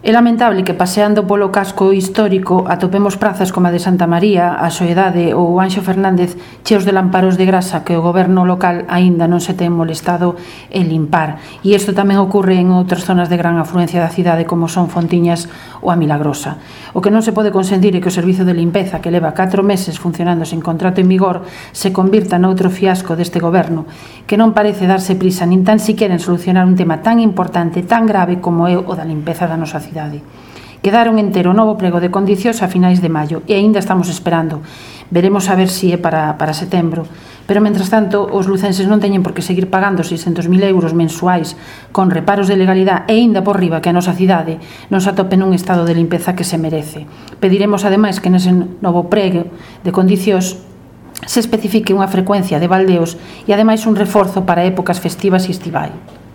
É lamentable que paseando polo casco histórico atopemos prazas como a de Santa María, a Soedade ou Anxo Fernández cheos de lamparos de grasa que o goberno local aínda non se ten molestado en limpar. E isto tamén ocorre en outras zonas de gran afluencia da cidade como son Fontiñas ou a Milagrosa. O que non se pode consentir é que o servizo de limpeza que leva 4 meses funcionando sen contrato en vigor se convirta noutro fiasco deste goberno que non parece darse prisa nin tan siquiera en solucionar un tema tan importante, tan grave como é o da limpeza da nosa cidade. Quedaron entero o novo prego de condicións a finais de maio e aínda estamos esperando. Veremos a ver se é para setembro. Pero, mentras tanto, os lucenses non teñen por que seguir pagando 600.000 euros mensuais con reparos de legalidade e aínda por riba que a nosa cidade non se atope nun estado de limpeza que se merece. Pediremos, ademais, que nese novo prego de condicións se especifique unha frecuencia de baldeos e, ademais, un reforzo para épocas festivas e estivais.